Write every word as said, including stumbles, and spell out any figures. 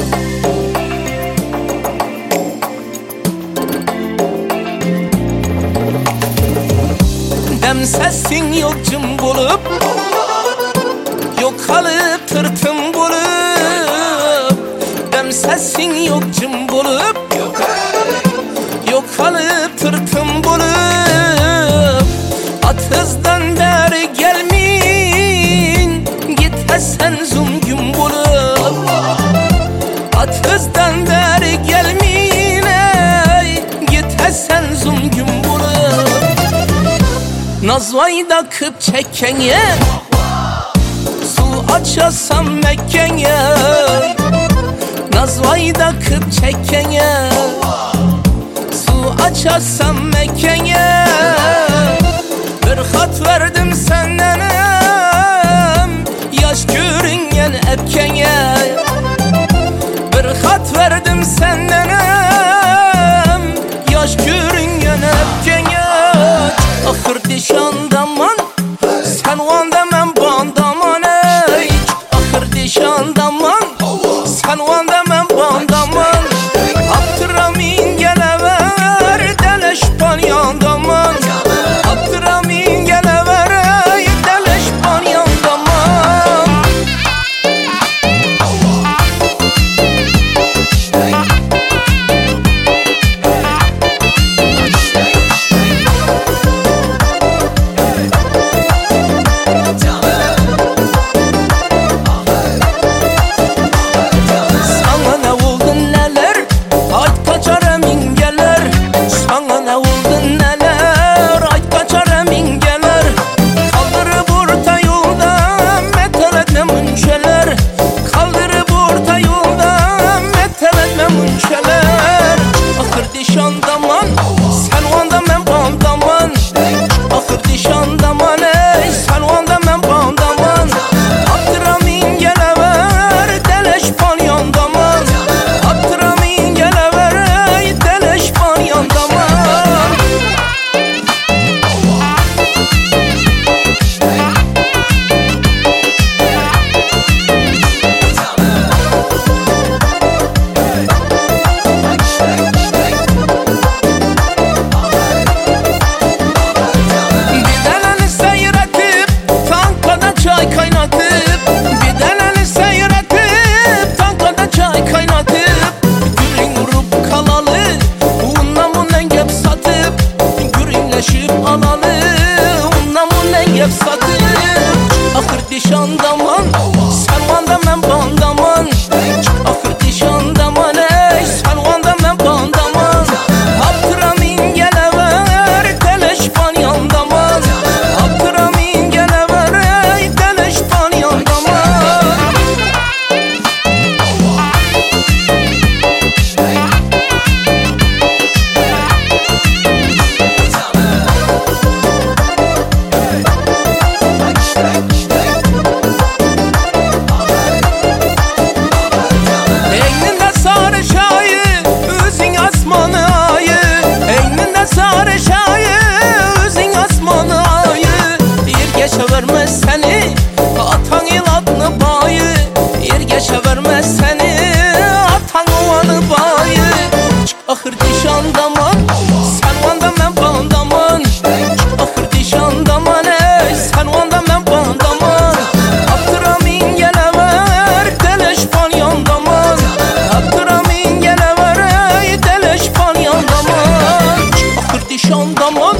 Dem sesin yok cım bulup, yok kalıp tırtım bulup. Dem sesin yok cım bulup, yok kalıp tırtım bulup. At hızdan beri gelmin, git esen zümgün bulup. At hızdan beri gelmin, ey, git esen zümgün bulup. Nazvayda kıp çekkenye, su açasam Mekkenye. Nazvayda kıp çekkenye, su açasam Mekkenye. Bir hat verdim sendenem, yaş görüngen epkenye. Bir hat verdim sendenem, yaş görüngen epkenye. Ahır dişandaman, sen vanda men bandaman ey. Ahır dişandaman, sen vanda men bandaman. Abdurrahmin gelever, deleş panyandaman. Abdurrahmin gelever, ey, deleş panyandaman. Dişandaman, sen vanda men bandaman. Ahır dişandaman ey, sen vanda men bandaman. Abdurrahmin gelever, deleş panyandaman. Abdurrahmin gelever, ey, deleş panyandaman. Ahır dişandaman, sen vanda men bandaman. Ahır dişandaman ey, sen vanda men bandaman. Abdurrahmin gelever, deleş panyandaman. Abdurrahmin gelever, ey, deleş panyandaman. Vermez seni, atan il adını bayı. Yer geçe vermez seni, atan ovanı bayı. Çık ahır dişandaman, sen vanda men bandaman. Ahır dişandaman ey, sen vanda men bandaman. Abdurrahmin gelever, deleş panyandaman. Abdurrahmin gelever, ey, deleş panyandaman. Çık ahır dişandaman.